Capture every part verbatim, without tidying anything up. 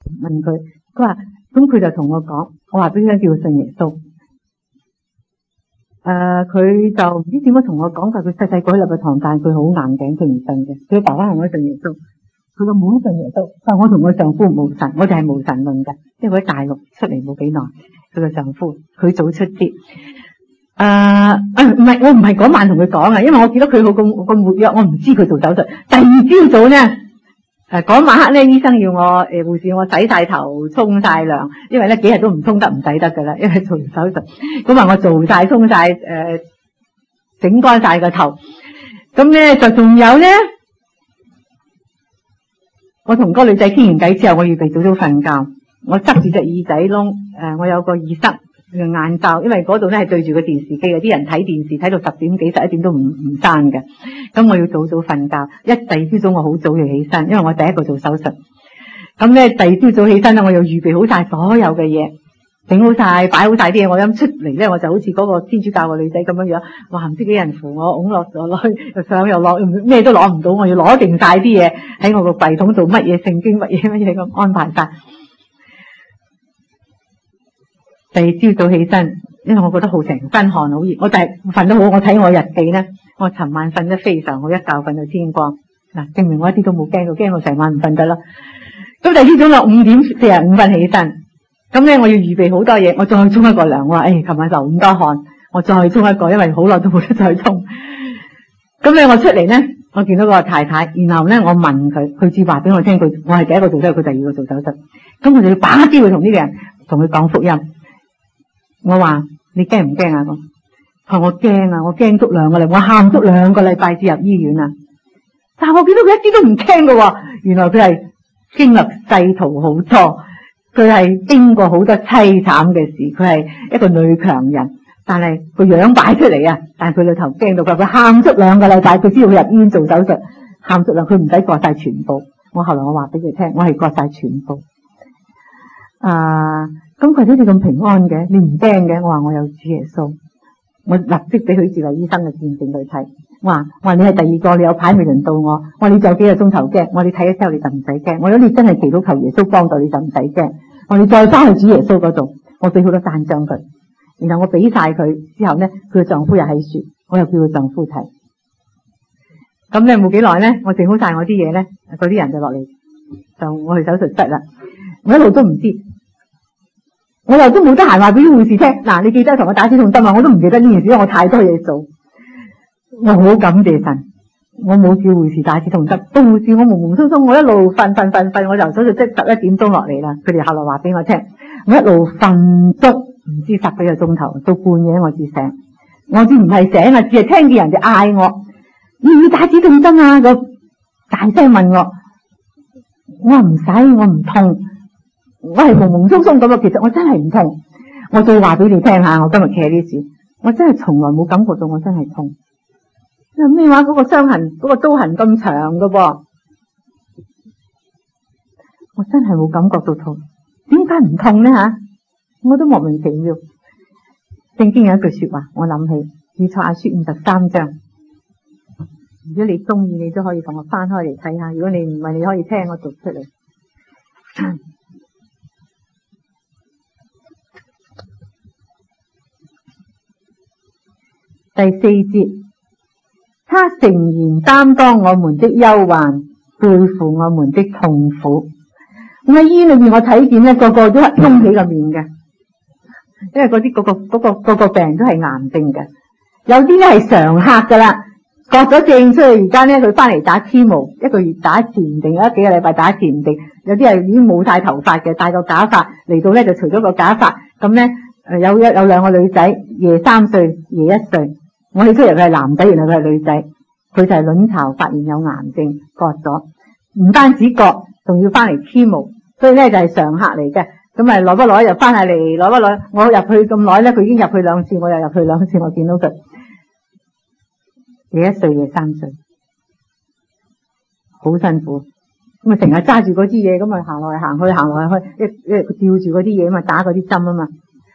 問佢，佢話咁佢就同我講，我話俾佢聽叫佢信耶穌。誒，佢就唔知點解同我講，佢佢細細個喺禮拜堂，但係佢好硬頸，佢唔信嘅。佢爸爸同我信耶穌，佢個妹信耶穌，但係我同我丈夫冇神，我哋係無神論嘅，因為喺大陸出嚟冇幾耐，佢個丈夫佢早出啲。誒誒，唔係，我唔係嗰晚同佢講啊，因為我見到佢好咁咁活躍，我唔知佢做手術。第二朝早咧，誒嗰晚黑咧，醫生要我誒護士要我洗晒頭、沖晒涼，因為咧幾日都唔沖得唔洗得噶啦，因為做完手術。咁話我做晒、沖晒、誒整乾晒個頭。咁咧就仲有咧，我同嗰個女仔傾完偈之後，我預備早早瞓覺，我執住隻耳仔窿，誒我有個耳塞。眼罩，因為嗰度咧係對住個電視機嘅，啲人睇電視睇到十點幾十一點都唔唔閂嘅。咁我要早早瞓覺，一第二朝早我好早要起身，因為我第一個做手術。咁咧第二朝早起身咧，我又預備好晒所有嘅嘢，整好晒，擺好晒啲嘢。我一出嚟咧，我就好似嗰個天主教嘅女仔咁樣樣，哇！唔知幾人扶我，拱落咗落去，又上又落，咩都攞唔到，我要攞定晒啲嘢喺我個櫃桶度，乜嘢聖經，乜嘢乜嘢咁安排晒。第二朝早起身，因為我覺得好成身汗好熱，我就係瞓得好。我睇我日記咧，我尋晚瞓得非常好，一覺瞓到天光。嗱，證明我一啲都冇驚到，驚到成晚唔瞓得啦。咁第二朝早我五點四十五分起身，咁咧我要預備好多嘢，我再沖一個涼。我話誒，琴晚流咁多汗，我再沖一個，因為好耐都冇得再沖。咁咧我出嚟咧，我見到個太太，然後咧我問佢，佢至話俾我聽，佢我係第一個做手術，佢第二個做手術。咁我就要把握機會同呢個人同佢講福音。我話你驚唔驚啊？佢話我驚啊！我驚足兩個禮拜，我喊足兩個禮拜至入醫院啊！但係我見到佢一啲都唔驚㗎，原來佢係經歷世途好多，佢係經過好多淒慘嘅事，佢係一個女強人，但係個樣擺出嚟啊！但係佢裏頭驚到佢，佢喊足兩個禮拜，佢知道佢入醫院做手術，喊足兩，佢唔使割晒全部。我後來我話俾佢聽，我係割晒全部。啊！咁佢好似咁平安嘅，你唔驚嘅？我話我有主耶穌，我立即俾佢視為醫生嘅見證佢睇。我話我話你係第二個，你有排未輪到我。我話你仲有幾個鐘頭驚？我話你睇咗之後你就唔使驚。我話你真係祈禱求耶穌幫到你就唔使驚。我話你再翻去主耶穌嗰度，我俾好多單張佢，然後我俾晒佢之後咧，佢嘅丈夫又喺樹，我又叫佢丈夫睇。咁咧冇幾耐咧，我整好晒我啲嘢咧，嗰啲人就落嚟，就我去手術室啦。我一路都唔知。我又都冇得閒話俾啲護士聽，嗱，你記得同我打止痛針啊！我都唔記得呢件事，因為我太多嘢做。我好感謝神，我冇叫護士打止痛針。到護士我懵懵鬆鬆，我一路瞓瞓瞓瞓，我由手術即十一點鐘落嚟啦。佢哋後來話俾我聽，我一路瞓足唔知十幾個鐘頭，到半夜我至醒。我知唔係醒啊，只係聽見人哋嗌我，要唔要打止痛針啊？咁大聲問我，我話唔使，我唔痛。我係懵懵鬆鬆咁啊，其實我真係唔痛。我再話俾你聽下，我今日企喺呢處，我真係從來冇感覺到我真係痛。因為咩話？嗰個傷痕，嗰個刀痕咁長噶噃，我真係冇感覺到痛。點解唔痛呢？吓，我都莫名其妙。聖經有一句說話，我諗起以賽亞書五十三章。如果你中意，你都可以同我翻開嚟睇下。如果你唔係，你可以聽我讀出嚟。第四節，他誠然擔當我們的憂患，背負我們的痛苦。我喺醫院裏面，我睇見咧，個個都係鬆起個面嘅，因為嗰啲嗰個嗰個嗰個病人都係癌症嘅，有啲咧係常客噶啦，割咗症出去，而家咧佢翻嚟打 chemo， 一個月打一次唔定，有一幾個禮拜打一次唔定，有啲係已經冇晒頭髮嘅，戴個假髮嚟到咧就除咗個假髮，咁咧誒有一有兩個女仔，爺三歲，爺一歲。我起初以為佢係男仔，原來佢係女仔。佢就係卵巢發現有癌症，割咗，唔單止割，仲要翻嚟 chemo， 所以咧就係常客嚟嘅。咁啊，攞不攞又翻下嚟，攞不攞，我入去咁耐咧，佢已經入去兩次，我又入去兩次，我見到佢。爺一歲，爺三歲，好辛苦。咁啊，成日揸住嗰支嘢，咁啊行來行去，行來去，一一吊住嗰啲嘢啊嘛，打嗰啲針啊嘛。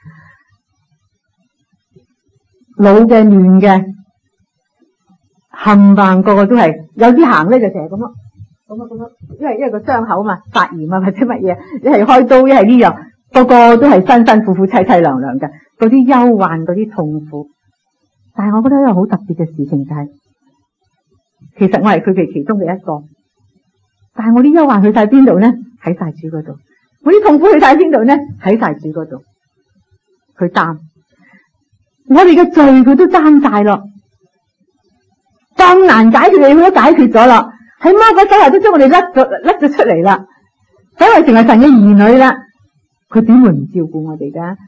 老嘅、嫩嘅，冚唪唥個個都係，有啲行咧就成日咁咯， 咁啊咁樣，因為因為個傷口嘛，發炎啊或者乜嘢，一係開刀一係呢樣，個個都係辛辛苦苦、凄凄涼涼嘅，嗰啲憂患、嗰啲痛苦。但係我覺得一個好特別嘅事情就係、是，其實我係佢哋其中嘅一個，但係我啲憂患去晒邊度咧？喺晒主嗰度。我啲痛苦去晒邊度咧？喺晒主嗰度。佢擔，我哋嘅罪佢都擔晒咯。咁難解決嘅佢都解決咗啦。喺魔鬼手下都將我哋甩咗甩咗出嚟啦，所以成為神嘅兒女啦。佢點會唔照顧我哋噶？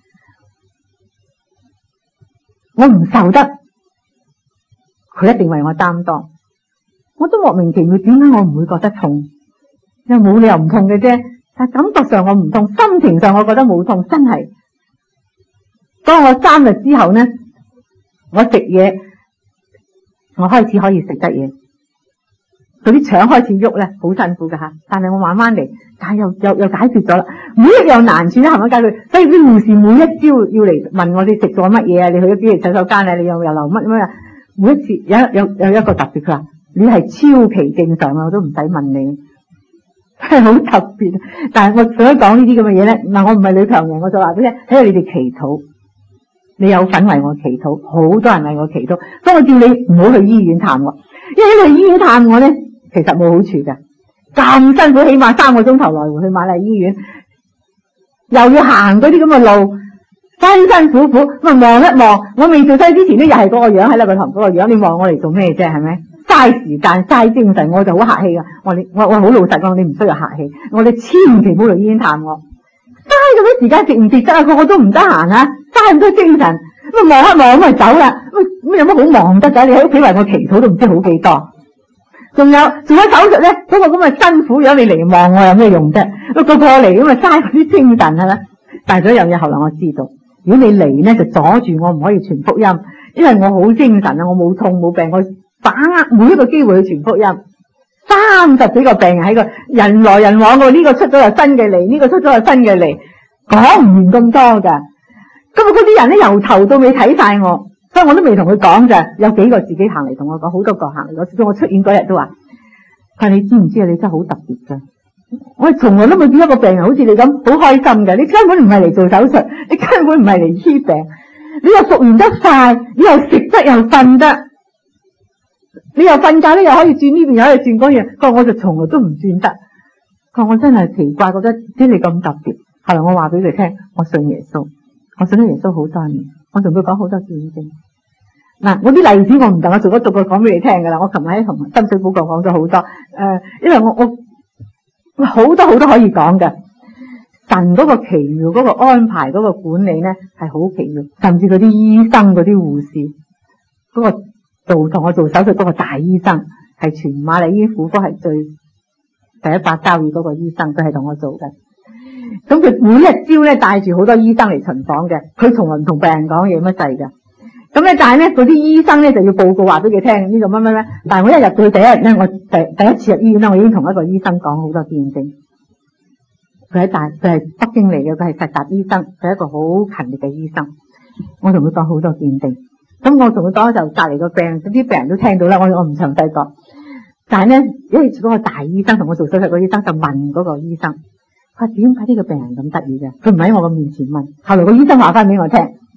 我唔受得，佢一定為我擔當。我都莫名其妙，點解我唔會覺得痛？又冇理由唔痛嘅啫。但感覺上我唔痛，心情上我覺得冇痛，真係。當我三日之後呢，我食嘢，我開始可以食得嘢。嗰啲腸開始喐咧，好辛苦噶吓，但係我慢慢嚟，但係又又又解決咗啦。每一樣難處咧，係咪解決？所以啲護士每一朝要嚟問我哋食咗乜嘢啊？你去咗邊嚟洗手間啊？你又又留乜乜啊？每一次有有有一個特別，佢話你係超期正常啊，我都唔使問你，真係好特別。但係我想講呢啲咁嘅嘢咧，嗱，我唔係女強人，我就話俾你聽，睇下你哋祈禱，你有份為我祈禱，好多人為我祈禱。當我叫你唔好去醫院探我，因為你去醫院探我咧，其實冇好處嘅，咁辛苦，起碼三個鐘頭來回去瑪麗醫院，又要行嗰啲咁嘅路，辛辛苦苦，咁啊望一望，我未做西之前咧，又係嗰個樣喺個堂嗰個樣，你望我嚟做咩啫？係咪？嘥時間嘥精神，我就好客氣噶。我你我我好老實講，你唔需要客氣，我哋千祈唔好嚟醫院探我，嘥咁多時間，值唔值得啊？個個都唔得閒啊，嘥咁多精神，咁啊望一望咁啊走啦，咁咁有乜好忙得噶？你喺屋企為我祈禱都唔知好幾多。仲有做咗手術咧，嗰、那個咁嘅辛苦樣，你嚟望我有咩用啫？個個嚟咁啊嘥啲精神係啦。但係仲有樣嘢，後來我知道，如果你嚟咧就阻住我，唔可以傳福音，因為我好精神啊，我冇痛冇病，我把握每一個機會去傳福音。三十幾個病人喺個人來人往個，呢、這個出咗又新嘅嚟，呢、這個出咗又新嘅嚟，講唔完咁多噶。咁啊嗰啲人咧由頭到尾睇晒我。所以我都未同佢講咋，有幾個自己行嚟同我講，好多個行嚟。我到我出院嗰日都話，佢話你知唔知啊？你真係好特別噶，我從來都冇見一個病人好似你咁好開心嘅。你根本唔係嚟做手術，你根本唔係嚟醫病，你又復原得快，你又食得又瞓得，你又瞓覺咧又可以轉呢邊又可以轉嗰樣。佢話我就從來都唔轉得。佢話我真係奇怪，覺得點解你咁特別。後來我話俾佢聽，我信耶穌，我信咗耶穌好多年。我同佢講好多見證，嗱，我啲例子我唔能夠逐個逐個講俾你聽噶啦。我琴日喺同深水埗講講咗好多，誒、呃，因為我我好多好多可以講嘅。神嗰個奇妙嗰、嗰個安排嗰、嗰個管理咧係好奇妙，甚至嗰啲醫生嗰啲護士，嗰、嗰個做同我做手術嗰個大醫生係全瑪麗醫院婦科係最第一百交椅嗰個醫生，佢係同我做嘅。咁佢每一朝咧帶住好多醫生嚟巡房嘅，佢從來唔同病人講嘢乜滯嘅。咁咧，但係咧嗰啲醫生咧就要報告話俾佢聽呢個乜乜乜。但係我一入到去第一日咧，我第第一次入醫院咧，我已經同一個醫生講好多見證。佢喺大，佢係北京嚟嘅，佢係實習醫生，佢係一個好勤力嘅醫生。我同佢講好多見證。咁我同佢講就隔籬個病，嗰啲病人都聽到啦。我我唔詳細講。但係咧，因為嗰個大醫生同我做手術個醫生就問嗰個醫生。佢話點解呢個病人咁得意嘅？佢唔喺我嘅面前問，後來個醫生話翻俾我聽，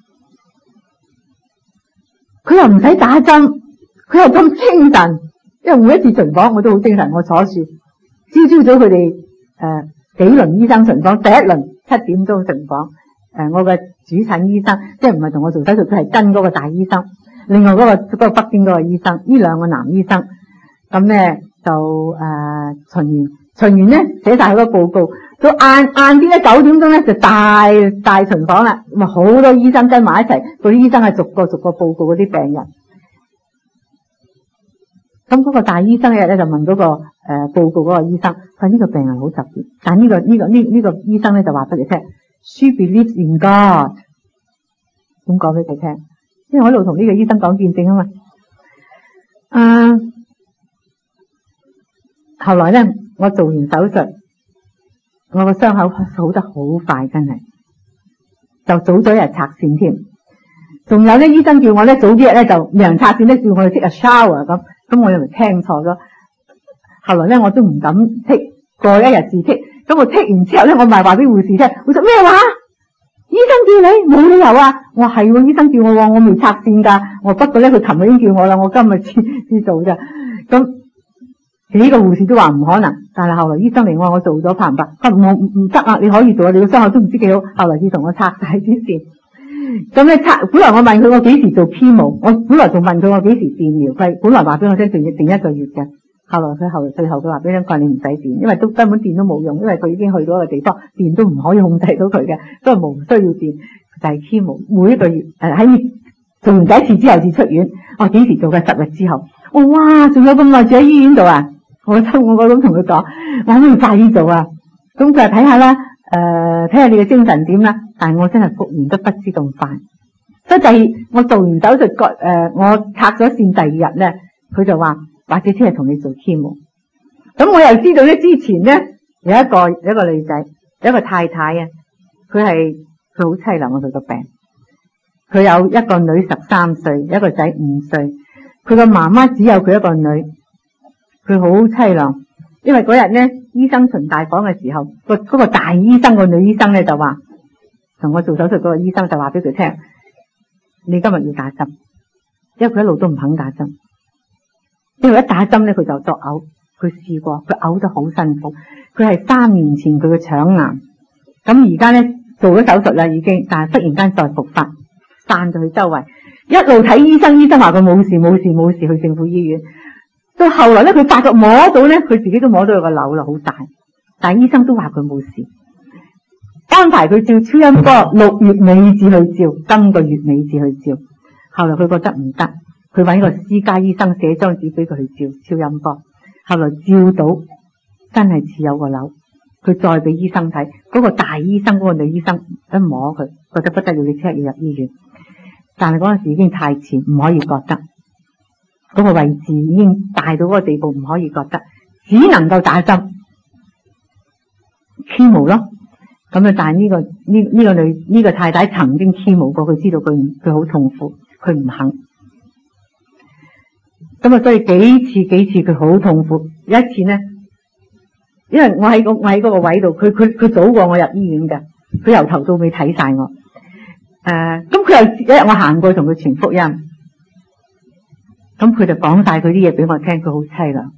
佢又唔使打針，佢又咁精神。因為每一次巡房我都好精神，我坐住，朝朝早佢哋誒幾輪醫生巡房，第一輪七點鐘巡房，誒、呃、我嘅主診醫生即係唔係同我做手術，佢係跟嗰個大醫生，另外嗰、嗰個、嗰個北京嗰個醫生，呢兩個男醫生，咁咧就誒、呃、巡完巡完咧寫晒好多報告。到晏晏啲咧九點鐘咧就大大巡房啦，咁啊好多醫生跟埋一齊，嗰啲醫生係逐個逐個報告嗰啲病人。咁嗰個大醫生一日咧就問嗰、嗰個誒、呃、報告嗰個醫生，佢話呢個病人好特別，但係、呢、呢個呢、呢個呢呢、呢個醫生咧就話俾你聽 ，She believes in God， 咁講俾佢聽，因為我喺度同呢個醫生講見證啊嘛。啊，後來咧我做完手術。我個傷口好得好快，真係就早咗一日拆線添。仲有咧，醫生叫我咧早幾日咧就未人拆線咧，叫我去 take a shower 咁。咁我又咪聽錯咗。 後來咧我都唔敢剔，過一日字剔。咁我剔完之後咧，我咪話俾護士聽，護士咩話？醫生叫你，冇理由啊！我係喎，醫生叫我，我未拆線噶。我不過咧，佢琴日已經叫我啦，我今日先先做啫。咁幾個護士都話唔可能，但係後來醫生嚟，我我做咗拍唔拍？佢話我唔唔得啊，你可以做啊，你個傷口都唔知幾好。後來先同我拆晒啲線。咁咧拆，本來我問佢我幾時做 chemo，我本來仲問佢我幾時電療，佢本來話俾我聽定定一個月嘅。後來佢後最後佢話俾我聽，佢話你唔使電，因為都根本電都冇用，因為佢已經去到一個地方，電都唔可以控制到佢嘅，所以無需要電，就係 chemo。每一個月誒喺做完第一次之後至出院。我幾時做嘅？十日之後。我哇，仲有咁耐住喺醫院度啊！我我我咁同佢講，我可唔可以快啲做啊？咁佢話睇下啦，誒睇下你嘅精神點啦。但係我真係復原得不知咁快。所以第二我做完手術，誒、呃、我拆咗線第二日咧，佢就話或者聽日同你做 chemo。咁我又知道咧，之前咧有一個有一個女仔，有一個太太啊，佢係佢好凄涼啊，佢個病。佢有一個女十三歲，一個仔五歲。佢個媽媽只有佢一個女，佢好凄涼。因為嗰日咧，醫生巡大房嘅時候，個嗰個大醫生個女醫生咧就話，同我做手術嗰個醫生就話俾佢聽，你今日要打針，因為佢一路都唔肯打針，因為一打針咧佢就作嘔，佢試過，佢嘔得好辛苦。佢係三年前佢嘅腸癌，咁而家咧做咗手術啦已經，但係忽然間再復發，散咗去周圍。一路睇醫生，醫生話佢冇事冇事冇事，去政府醫院。到後來咧，佢發覺摸到咧，佢自己都摸到有個瘤啦，好大。但係醫生都話佢冇事，安排佢照超音波，六月尾至去照，今個月尾至去照。後來佢覺得唔得，佢搵個私家醫生寫張紙俾佢去照超音波。後來照到真係似有個瘤，佢再俾醫生睇，嗰個大醫生嗰個女醫生一摸佢，覺得不得了，你即刻要入醫院。但係嗰陣時已經太遲，唔可以覺得嗰個位置已經大到嗰個地步，唔可以覺得，只能夠打針 chemo 咯。咁啊，但係呢個呢呢個女呢個太太曾經 chemo 過，佢知道佢佢好痛苦，佢唔肯。咁啊，所以幾次幾次佢好痛苦。有一次咧，因為我喺個我喺嗰個位度，佢佢佢早過我入醫院嘅，佢由頭到尾睇晒我。誒，咁佢又一日我行過同佢傳福音，咁佢就講晒佢啲嘢俾我聽，佢好凄涼。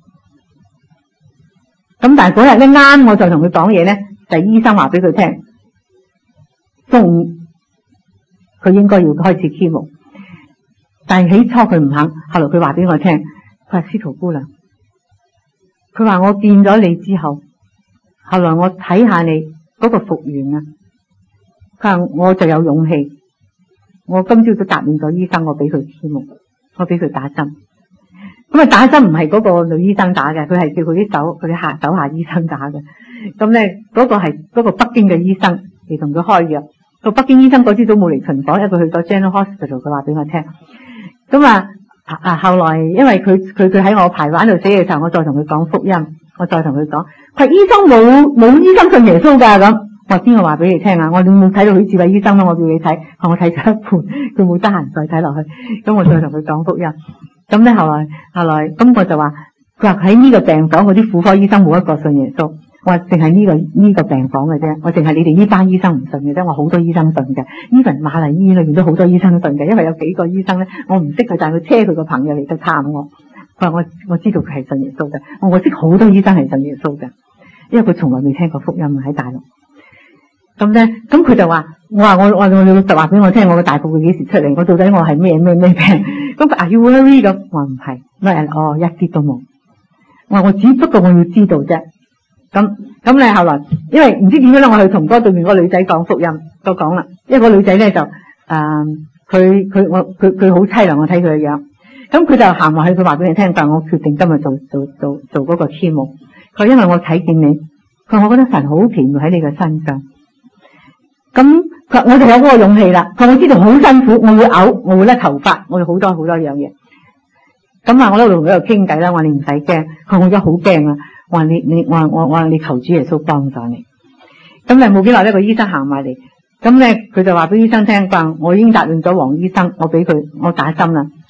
咁但係嗰日咧啱，我就同佢講嘢咧，就係醫生話俾佢聽，中午佢應該要開始 chemo， 但係起初佢唔肯，後來佢話俾我聽，佢話司徒姑娘，佢話我見咗你之後，後來我睇下你嗰個復原啊，佢話我就有勇氣。我今朝都答應咗醫生，我俾佢 chemo， 我俾佢打針。咁啊，打針唔係嗰個女醫生打嘅，佢係叫佢啲手佢啲下手下醫生打嘅。咁咧嗰個係嗰個北京嘅醫生嚟同佢開藥。個北京醫生嗰朝早冇嚟巡房，因為佢去咗 General Hospital， 佢話俾我聽。咁啊啊，後來因為佢佢佢喺我排版度死嘅時候，我再同佢講福音，我再同佢講，佢話醫生冇冇醫生信耶穌㗎咁。我邊個話俾你聽啊？我你冇睇到許志偉醫生啦，我叫你睇，我睇咗一半，佢冇得閒再睇落去，咁我再同佢講福音。咁咧後來後來，咁我就話，佢話喺呢個病房嗰啲婦科醫生冇一個信耶穌，我話淨係呢個呢個病房嘅啫，我淨係你哋呢班醫生唔信嘅啫，我好多醫生信嘅，even瑪麗醫院裏面都好多醫生信嘅，因為有幾個醫生咧，我唔識佢，但係佢車佢個朋友嚟得探我，佢話我我知道佢係信耶穌嘅，我我識好多醫生係信耶穌嘅，因為佢從來未聽過福音喺大陸。咁咧，咁佢就話：我話我我我你就話俾我聽，我嘅大肚佢幾時出嚟？我到底我係咩咩咩病？咁佢 Are you worried 咁？我話唔係，咩哦一啲都冇。我話我只不過我要知道啫。咁咁咧後來，因為唔知點樣咧，我去同嗰對面嗰個女仔講福音，都講啦。因為個女仔咧就誒，佢佢我佢佢好凄涼，我睇佢嘅樣。咁佢就行埋去，佢話俾你聽，但係我決定今日做做做做嗰個 chemo。佢因為我睇見你，佢話我覺得神好奇妙喺你嘅身上。咁佢我就有嗰個勇氣啦。佢我知道好辛苦，我會嘔，我會甩頭髮，我會好多好多樣嘢。咁啊，我喺度同佢度傾偈啦。我話你唔使驚，佢我而家好驚啊。我話你你我話我我話你求主耶穌幫助你。咁你冇幾耐呢個醫生行埋嚟，咁咧佢就話俾醫生聽，話我已經答應咗黃醫生，我俾佢我打針啦。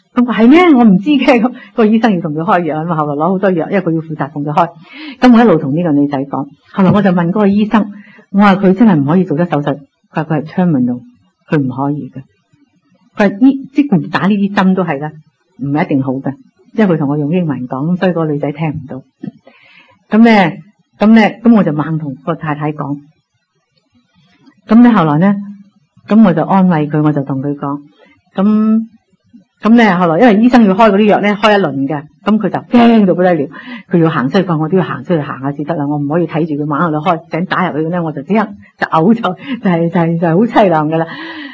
咁佢係咩？我唔知嘅。咁個醫生要同佢開藥啊嘛，後來攞好多藥，因為佢要負責同佢開。咁我一路同呢個女仔講，後來我就問嗰個醫生，我話佢真係唔可以做得手術，佢話佢係窗門度，佢唔可以嘅。佢話呢即係打呢啲針都係啦，唔係一定好嘅，因為佢同我用英文講，所以個女仔聽唔到。咁咧，咁咧，咁我就猛同個太太講。咁咧後來咧，咁我就安慰佢，我就同佢講，咁。咁咧，後來因為醫生要開嗰啲藥咧，開一輪嘅，咁佢就驚到不得了，佢要行出去，佢話我都要行出去行下先得啦，我唔可以睇住佢猛喺度開，想打入去咧，我就即刻就嘔咗，就係就係就係好淒涼噶啦。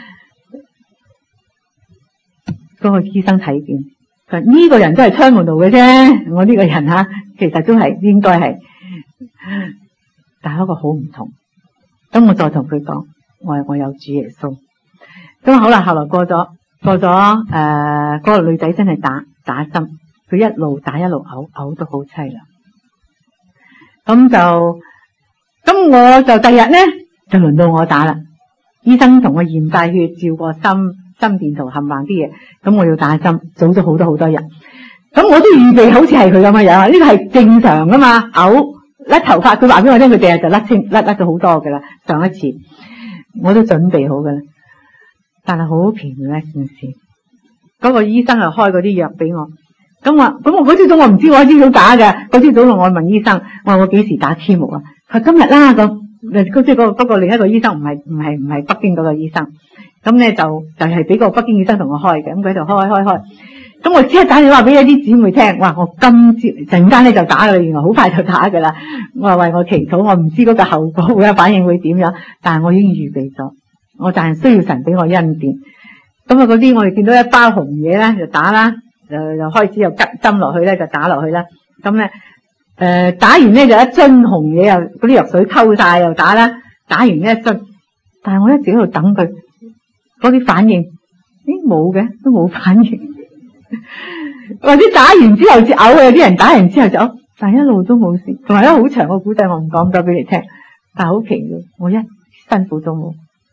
嗰個醫生睇見，佢話呢個人都係窗門度嘅啫，我呢個人吓，其實都係應該係，但係嗰個好唔同。咁我再同佢講，我係我有主耶穌。咁好啦，後來過咗。過咗誒，嗰、呃那個女仔真係打打針，佢一路打一路嘔，嘔到好凄涼。咁就咁我就第日咧就輪到我打啦。醫生同我驗晒血，照過心心電圖冚唪唥啲嘢，咁我要打針，早咗好多好多日。咁我都預備好似係佢咁嘅樣，呢個係正常噶嘛。嘔甩頭髮，佢話俾我聽，佢第日就甩清甩甩咗好多噶啦。上一次我都準備好噶啦。但係好奇妙一件事，嗰、那個醫生又開嗰啲藥俾我，咁話咁我嗰朝早我唔知，我朝早打嘅，嗰朝早我問醫生，我話我幾時打 chemo 啊？佢話今日啦咁，即係嗰不過另一個醫生唔係唔係唔係北京嗰個醫生，咁咧就就係、是、俾個北京醫生同我開嘅，咁佢喺度開開開，咁我即刻打電話俾一啲姊妹聽，哇！我今朝陣間咧就打噶啦，原來好快就打噶啦，我話為我祈禱，我唔知嗰個後果會反應會點樣，但係我已經預備咗。我就係需要神俾我恩典，咁啊嗰啲我哋見到一包紅嘢咧就打啦，就就開始又吉針落去咧就打落去啦，咁咧誒打完咧就一樽紅嘢又嗰啲藥水溝晒又打啦，打完呢一樽，但係我一直喺度等佢嗰啲反應，咦冇嘅，都冇反應，或者打完之後至嘔，有啲人打完之後就嘔，但係一路都冇事，同埋一好長個古仔我唔講咗俾你聽，但係好奇妙，我一辛苦都冇。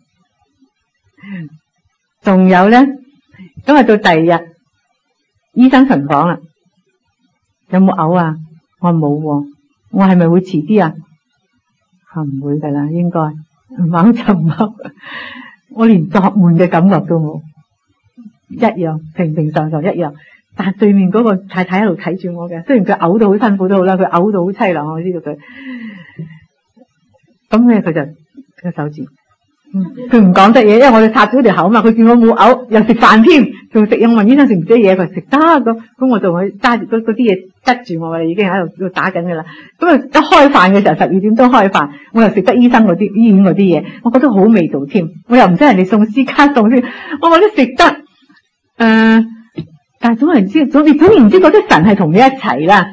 仲有咧，今日到第二日，醫生巡房啦，有冇嘔啊？我話冇喎，我係咪會遲啲啊？佢唔會噶啦，應該唔嘔就唔嘔，我連作悶嘅感覺都冇，一樣平平常常一樣。但係對面嗰個太太喺度睇住我嘅，雖然佢嘔到好辛苦都好啦，佢嘔到好淒涼，我知道佢。咁咧佢就佢守住。佢唔講得嘢，因為我哋插咗條口嘛。佢見我冇嘔，又食飯添，仲食。我問醫生食唔食嘢，佢食得咁。咁我就去揸住嗰嗰啲嘢吉住我啦，已經喺度打緊噶啦。咁啊，一開飯嘅時候十二點鐘開飯，我又食得醫生嗰啲醫院嗰啲嘢，我覺得好味道添。我又唔使人哋送私家送先，我覺得食得誒、呃，但係總係唔知，總之總然唔知覺得神係同你一齊啦。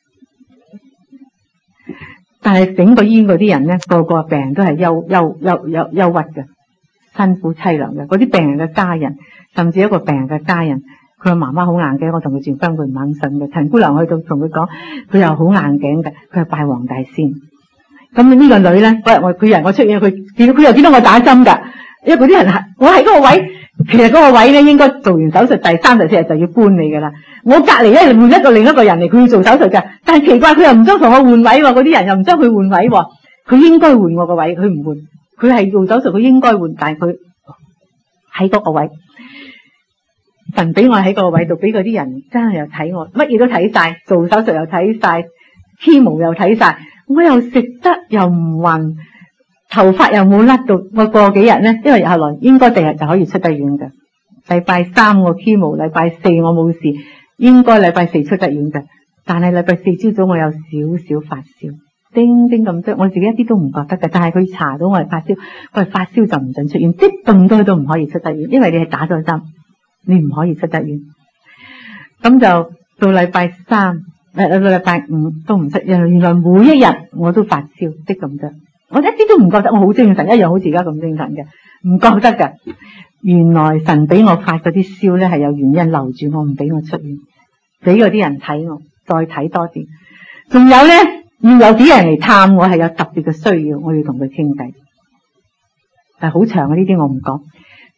但係整個醫院嗰啲人咧，個個病人都係憂憂憂憂憂鬱嘅，辛苦淒涼嘅。嗰啲病人嘅家人，甚至一個病人嘅家人，佢個媽媽好硬頸，我同佢轉婚，佢唔肯信嘅。陳姑娘去到同佢講，佢又好硬頸嘅，佢係拜黃大仙。咁呢個女咧，嗰日我佢人我出現，佢見到佢又見到我打針㗎，因為嗰啲人係我喺嗰個位，其實嗰個位咧應該做完手術第三十四日就要搬你㗎啦。我隔離咧換一個另一個人嚟，佢要做手術㗎，但係奇怪佢又唔想同我換位喎，嗰啲人又唔想佢換位喎，佢應該換我個位，佢唔換，佢係做手術，佢應該換，但係佢喺嗰個位，神俾我喺個位度，俾嗰啲人真係又睇我，乜嘢都睇晒，做手術又睇晒，chemo又睇晒，我又食得又唔暈，頭髮又冇甩到，我過幾日咧，因為後來應該第日就可以出得院㗎，禮拜三我 chemo，禮拜四我冇事。應該禮拜四出得院嘅，但係禮拜四朝早我有少少發燒，叮叮咁多，我自己一啲都唔覺得嘅。但係佢查到我係發燒，佢係發燒就唔准出院，即係咁多都唔可以出得院，因為你係打咗針，你唔可以出得院。咁就到禮拜三，誒到禮拜五都唔出院。原來每一日我都發燒，即咁多，我一啲都唔覺得，我好精神，一樣好似而家咁精神嘅，唔覺得㗎。原來神俾我發嗰啲燒咧係有原因，留住我唔俾我出院，俾嗰啲人睇我，再睇多啲。仲有咧，要有啲人嚟探我，係有特別嘅需要，我要同佢傾偈。係好長嘅呢啲我唔講。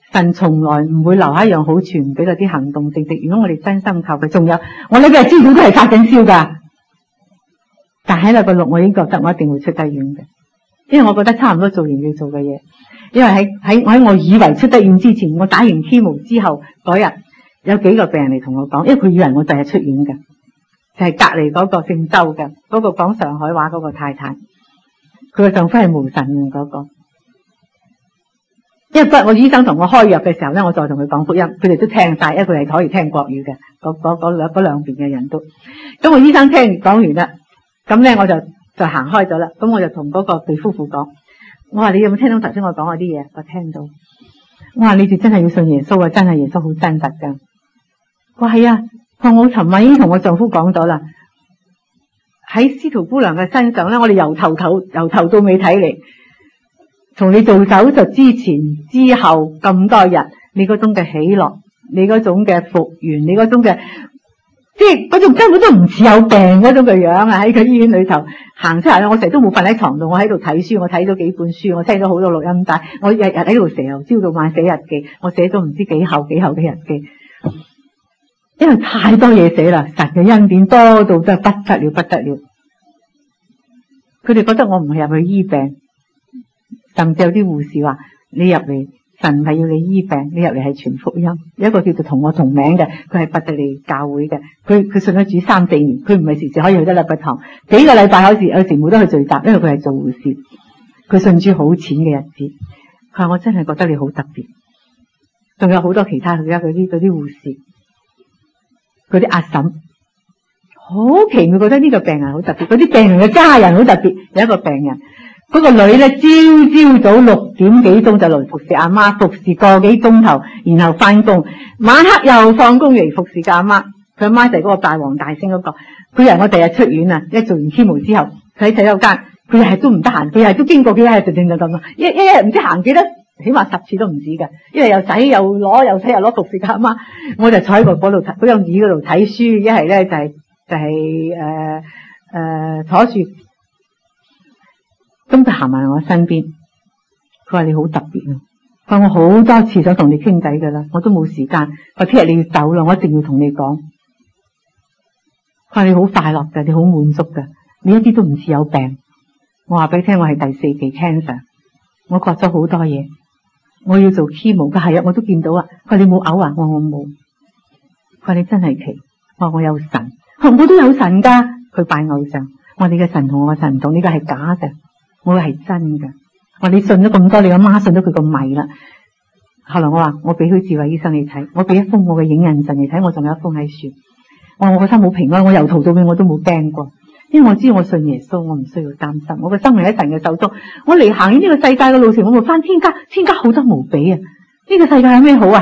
神從來唔會留下一樣好處唔俾嗰啲行動正直。如果我哋真心靠佢，仲有我呢幾日朝早都係發緊燒噶。但喺禮拜六我已經覺得我一定會出得院嘅，因為我覺得差唔多做完要做嘅嘢。因為喺喺我喺我以為出得院之前，我打完 chemo 之後嗰日有幾個病人嚟同我講，因為佢以為我第日出院嘅，就係隔籬嗰個姓周嘅嗰個講上海話嗰個太太，佢嘅丈夫係無神嘅嗰個。因為我醫生同我開藥嘅時候咧，我再同佢講福音，佢哋都聽晒，因為佢係可以聽國語嘅，嗰嗰嗰兩嗰兩邊嘅人都。咁我醫生聽講完啦，咁咧我就就行開咗啦。咁我就同嗰個對夫婦講，我話你有冇聽到頭先我講嗰啲嘢？我聽到。我話你哋真係要信耶穌啊！真係耶穌好真實噶。我話係啊，我我尋晚已經同我丈夫講咗啦。喺司徒姑娘嘅身上咧，我哋由頭頭由頭到尾睇嚟。從你做手術之前、之後咁多日，你嗰種嘅喜樂，你嗰種嘅復原，你嗰種嘅，即係嗰種根本都唔似有病嗰種嘅樣啊！喺個醫院裏頭行出嚟，我成日都冇瞓喺床度，我喺度睇書，我睇咗幾本書，我聽咗好多錄音帶，我日日喺度成由朝到晚寫日記，我寫咗唔知幾厚幾厚嘅日記，因為太多嘢寫啦，神嘅恩典多到真係不得了不得了。佢哋覺得我唔係入去醫病。甚至有啲護士話：你入嚟，神唔係要你醫病，你入嚟係傳福音。有一個叫做同我同名嘅，佢係伯特利教會嘅，佢佢信咗主三四年，佢唔係時時可以去得禮拜堂，幾個禮拜有時有時冇得去聚集，因為佢係做護士。佢信主好淺嘅日子，佢話我真係覺得你好特別。仲有好多其他佢家嗰啲嗰啲護士，嗰啲阿嬸，好奇妙覺得呢個病人好特別，嗰啲病人嘅家人好特別。有一個病人。嗰個女咧，朝朝早六點幾鐘就嚟服侍阿媽，服侍個幾鐘頭，然後翻工，晚黑又放工嚟服侍個阿媽。佢阿媽就係嗰個大黃大星嗰個。佢以為我第日出院啊，一做完 chemo 之後，佢喺洗手間，佢又係都唔得閒，佢又係都經過幾日就正就咁啊，一一日唔知行幾多，起碼十次都唔止㗎。因為又洗又攞，又洗又攞，服侍個阿媽。我就坐喺個嗰度嗰張椅嗰度睇書，一係咧就係、是、就係誒誒坐住。咁佢行埋我身邊，佢話你好特別啊！佢話我好多次想同你傾偈噶啦，我都冇時間。我聽日你要走啦，我一定要同你講。佢話你好快樂噶，你好滿足噶，你一啲都唔似有病。我話俾你聽，我係第四期 cancer， 我割咗好多嘢，我要做 chemo。佢係啊，我都見到啊。佢話你冇嘔啊？我話我冇。佢話你真係奇。我話我有神，佢話我都有神噶。佢拜偶像，我話你嘅神同我嘅神唔同，呢個係假嘅。我係真噶，我話你信咗咁多，你阿媽信咗佢個迷啦。後來我話我俾佢智慧醫生你睇，我俾一封我嘅影印神嚟睇，我仲有一封喺書。我話我個心好平安，我由頭到尾我都冇驚過，因為我知我信耶穌，我唔需要擔心。我嘅生命喺神嘅手中，我嚟行呢個世界嘅路程，我會翻天家，天家好多無比啊！呢個世界有咩好啊？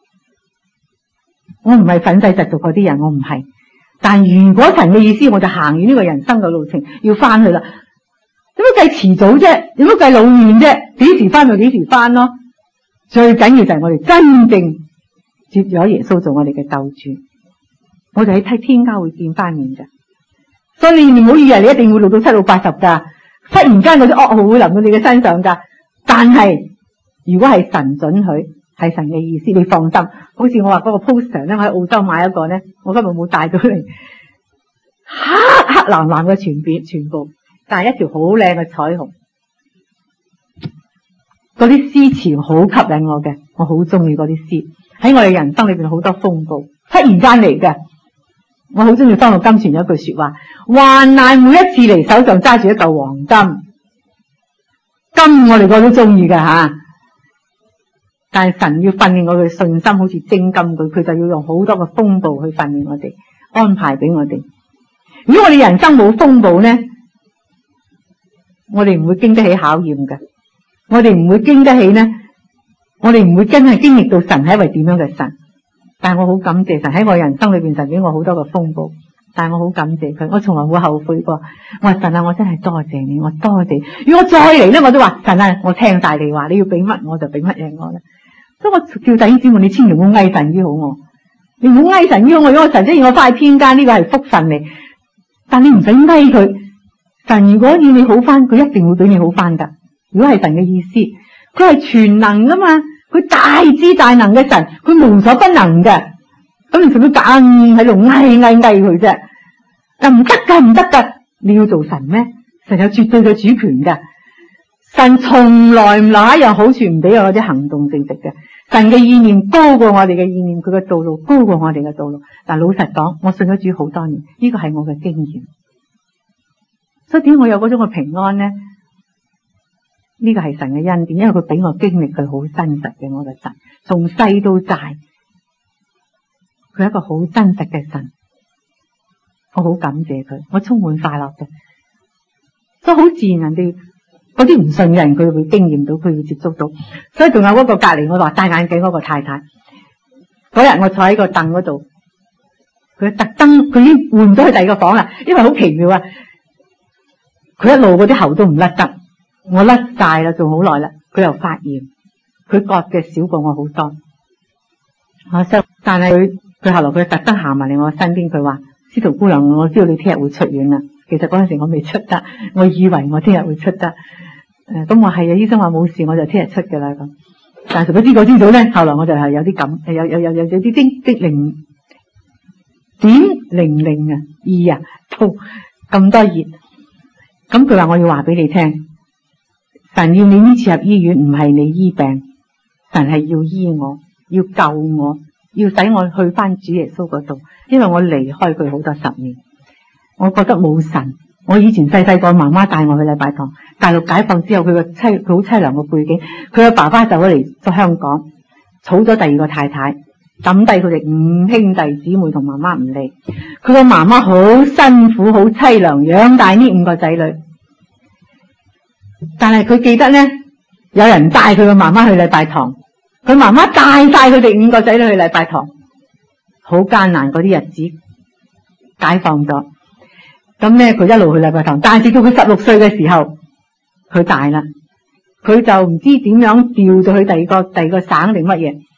我唔係憤世嫉俗嗰啲人，我唔係。但如果神嘅意思，我就行完呢個人生嘅路程，要翻去啦。有乜計遲早啫？有乜計老遠啫？幾時翻就幾時翻咯。最緊要就係我哋真正接咗耶穌做我哋嘅救主，我哋喺睇天家會見翻面嘅。所以你唔好以為你一定會老到七老八十噶，忽然間嗰啲噩耗會臨到你嘅身上噶。但係如果係神准許，係神嘅意思，你放心。好似我話嗰個 poster 咧，我喺澳洲買一個咧，我今日冇帶到嚟，黑黑藍藍嘅全邊全部。但係一條好靚嘅彩虹，嗰啲詩詞好吸引我嘅，我好中意嗰啲詩。喺我哋人生裏邊好多風暴，忽然間嚟嘅。我好中意方樂金傳有一句說話：患難每一次嚟，手上揸住一嚿黃金。金我哋個都中意㗎吓，但係神要訓練我嘅信心，好似精金佢，佢就要用好多嘅風暴去訓練我哋，安排俾我哋。如果我哋人生冇風暴呢？我哋唔會經得起考驗嘅，我哋唔會經得起呢，我哋唔會真係經歷到神係一位點樣嘅神。但係我好感謝神喺我人生裏邊，神俾我好多嘅風暴，但係我好感謝佢，我從來冇後悔過。我話神啊，我真係多謝你，我多謝。如果我再嚟咧，我都話神啊，我聽晒你話，你要俾乜我就俾乜嘢我啦。所以我叫弟兄姊妹，你千祈唔好哀神醫好我，你唔好哀神醫好我，如果神真要我翻去天家，呢個係福分嚟，但你唔使哀佢。神如果要你好翻，佢一定會俾你好翻噶。如果係神嘅意思，佢係全能噶嘛， 佢大智大能嘅神，佢無所不能嘅。咁你做咩夾硬喺度嗌嗌嗌佢啫？又唔得噶，唔得噶！你要做神咩？神有絕對嘅主權噶。神從來唔留一樣好處唔俾我啲行動正直嘅。神嘅意念高過我哋嘅意念，佢嘅道路高過我哋嘅道路。嗱，老實講，我信咗主好多年，呢個係我嘅經驗。所以點解我有嗰種嘅平安呢？呢個係神嘅恩典，因為佢俾我經歷佢好真實嘅我嘅神，從細到大，佢係一個好真實嘅神，我好感謝佢，我充滿快樂嘅。所以好自然，人哋嗰啲唔信嘅人，佢會經驗到，佢會接觸到。所以仲有嗰個隔籬，我話戴眼鏡嗰個太太，嗰日我坐喺個凳嗰度，佢特登，佢已經換咗去第二個房啦，因為好奇妙啊！佢一路嗰啲喉都唔甩得。我甩晒啦，做好耐啦，佢又發炎，佢割嘅少過我好多。我收，但係佢佢後來佢特登行埋嚟我身邊，佢話：司徒姑娘，我知道你聽日會出院啦。其實嗰陣時我未出得，我以為我聽日會出得。誒、呃，咁我係啊，醫生話冇事，我就聽日出噶啦咁。但係誰不知嗰朝早咧，後來我就係有啲感，有有有有有啲啲啲零點零零啊二啊，到咁多熱。咁佢話我要話俾你聽。神要你呢次入醫院，唔係你醫病，神係要醫我，要救我，要使我去翻主耶穌嗰度。因為我離開佢好多十年，我覺得冇神。我以前細細個，媽媽帶我去禮拜堂。大陸解放之後，佢個淒佢好淒涼嘅背景，佢嘅爸爸走咗嚟咗香港，娶咗第二個太太，抌低佢哋五兄弟姊妹同媽媽唔理。佢個媽媽好辛苦，好淒涼，養大呢五個仔女。但係佢記得咧，有人帶佢個媽媽去禮拜堂，佢媽媽帶晒佢哋五個仔女去禮拜堂，好艱難嗰啲日子，解放咗，咁咧佢一路去禮拜堂，但係直到佢十六歲嘅時候，佢大啦，佢就唔知點樣調咗去第二個第二個省定乜嘢，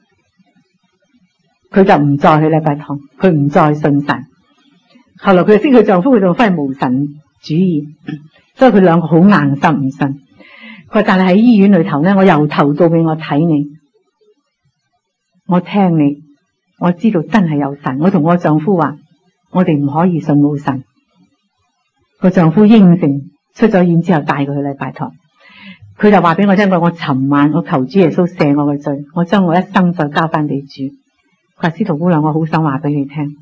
佢就唔再去禮拜堂，佢唔再信神。後來佢識佢丈夫，佢就翻去無神主義。所以佢兩個好硬心唔信，佢話但係喺醫院裏頭咧，我由頭到尾我睇你，我聽你，我知道真係有神。我同我丈夫話，我哋唔可以信冇神。個丈夫應承，出咗院之後帶佢去禮拜堂，佢就話俾我聽過，我尋晚我求主耶穌赦我嘅罪，我將我一生再交翻俾主。佢話司徒姑娘，我好想話俾你聽，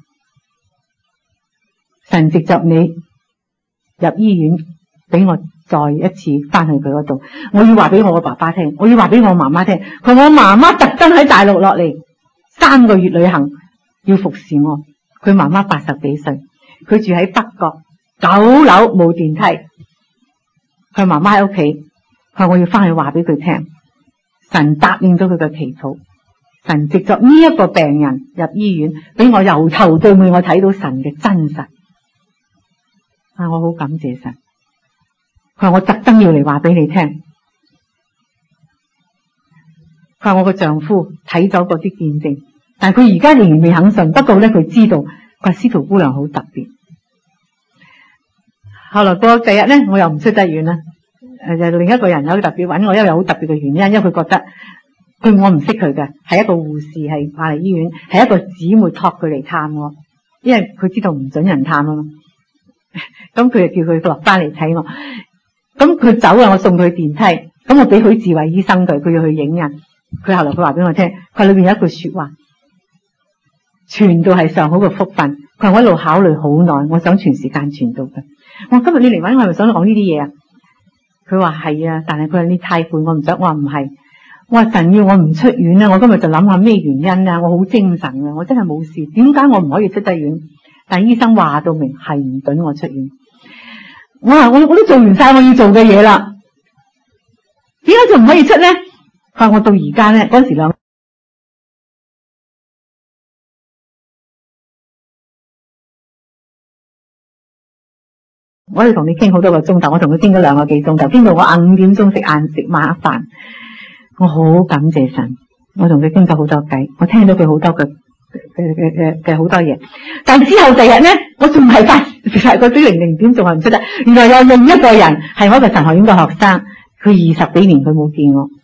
神藉着你入醫院。俾我再一次翻去佢嗰度，我要話俾我個爸爸聽，我要話俾我媽媽聽。佢我媽媽特登喺大陸落嚟三個月旅行，要服侍我。佢媽媽八十幾歲，佢住喺北角九樓冇電梯。佢媽媽喺屋企，佢話我要翻去話俾佢聽，神答應咗佢嘅祈禱，神藉着呢一個病人入醫院，俾我由頭到尾我睇到神嘅真實。啊，我好感謝神。佢話我特登要嚟話俾你聽，佢話我個丈夫睇咗嗰啲見證，但係佢而家仍然未肯信。不過咧，佢知道佢話司徒姑娘好特別。後來過第日咧，我又唔出得院啦。誒，就另一個人有特別揾我，因為有好特別嘅原因，因為佢覺得佢我唔識佢嘅，係一個護士，係瑪麗醫院，係一個姊妹託佢嚟探我，因為佢知道唔准人探啊嘛。咁佢就叫佢落翻嚟睇我。咁佢走啊，我送佢去電梯，咁我俾許志偉醫生佢，佢要去影印。佢後來佢話俾我聽，佢裏邊有一句說話，傳道係上好嘅福分。佢話我一路考慮好耐，我想全時間傳道嘅。我今日你嚟搵我係咪想講呢啲嘢啊？佢話係啊，但係佢話你太攰，我唔想。我話唔係，我話神要我唔出院啊。我今日就諗下咩原因啊？我好精神啊，我真係冇事，點解我唔可以出得院？但係醫生話到明係唔准我出院。我話我我都做完晒我要做嘅嘢啦，點解仲唔可以出咧？佢話我到而家咧，嗰時兩，我可以同你傾好多個鐘頭，我同佢傾咗兩個幾鐘頭，傾到我五點鐘食晏食晚飯。我好感謝神，我同佢傾咗好多偈，我聽到佢好多嘅嘅嘅嘅嘅好多嘢。但之後第日咧，我仲係發發個小零零點，仲係唔出得。原來有另一個人係我個神學院嘅學生，佢二十幾年佢冇見我，